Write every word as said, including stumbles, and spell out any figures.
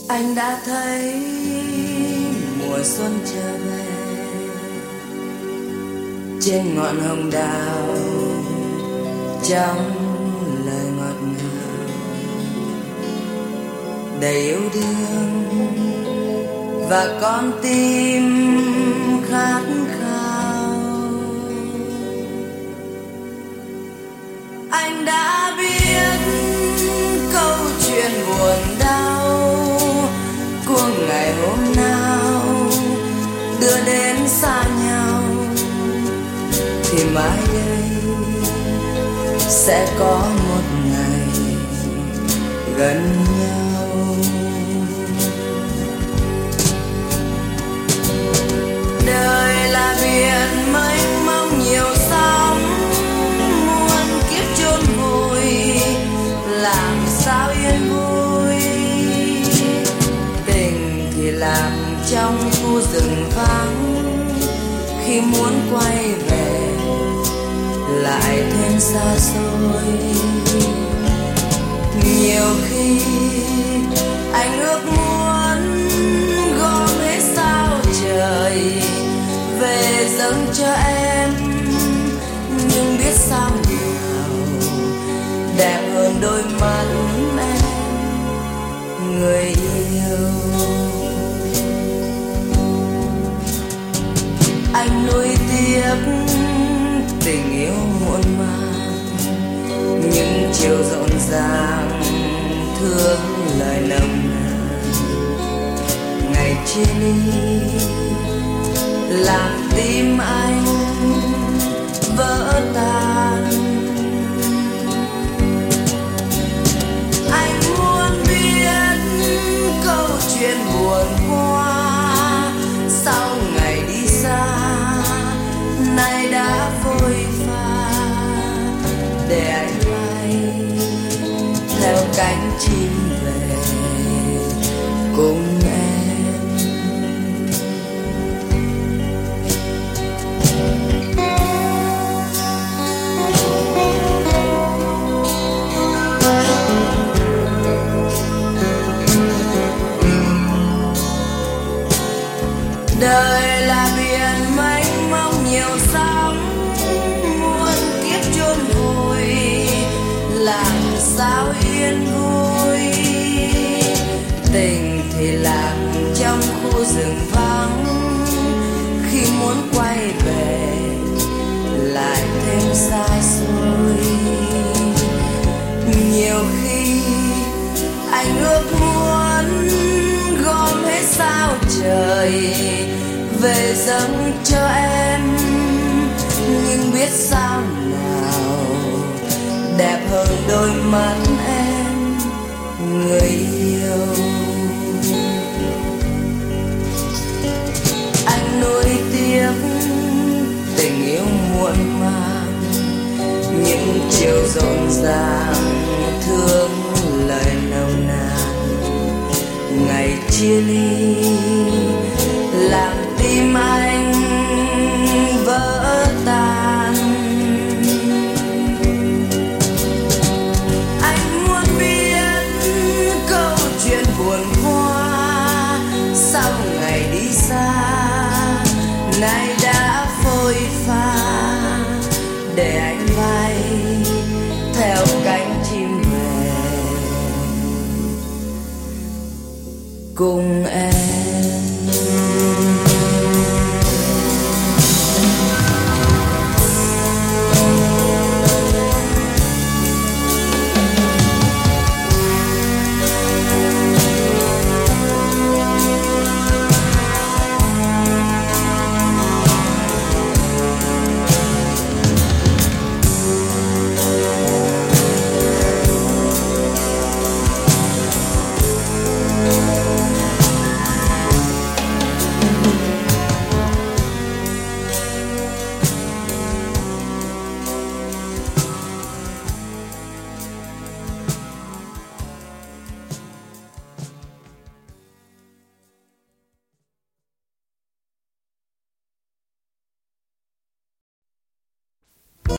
Anh đã thấy mùa xuân trở về trên ngọn hồng đào, trong lời ngọt ngào đầy yêu thương và con tim khát khao. Anh đã biết câu chuyện buồn đau của ngày hôm nào đưa đến xa nhau, thì mai đây sẽ có một ngày gần nhau. Đời là biển mênh mông nhiều sóng, muôn kiếp chôn vùi làm sao yên vui. Tình thì làm trong khu rừng vắng, khi muốn quay về lại thêm xa xôi. Nhiều khi anh ước muốn gom hết sao trời về dâng cho em, nhưng biết sao nào đẹp hơn đôi mắt em, người yêu. Anh nuối tiếc tình yêu muộn màng, những chiều rộn ràng thương lời nồng nàn. Ngày chia ly làm tim anh vỡ tan. Anh muốn biết câu chuyện buồn qua sau ngày đi xa nay đã vội pha, để anh bay theo cánh chim về cùng em. Đời là biển mênh mông nhiều sóng, muôn kiếp chôn vùi làm sao yên vui. Tình thì lạc trong khu rừng vắng, khi muốn quay về lại thêm xa xôi. Nhiều khi anh ước muốn gom hết sao trời về dâng cho em, nhưng biết sao nào đẹp hơn đôi mắt em, người yêu. Anh nuối tiếc tình yêu muộn màng, những chiều rộn ràng thương lời nồng nàn. Ngày chia ly làm tim anh vỡ tan. Anh muốn biết câu chuyện buồn qua sau ngày đi xa nay đã phôi pha, để anh bay theo cánh chim về cùng em.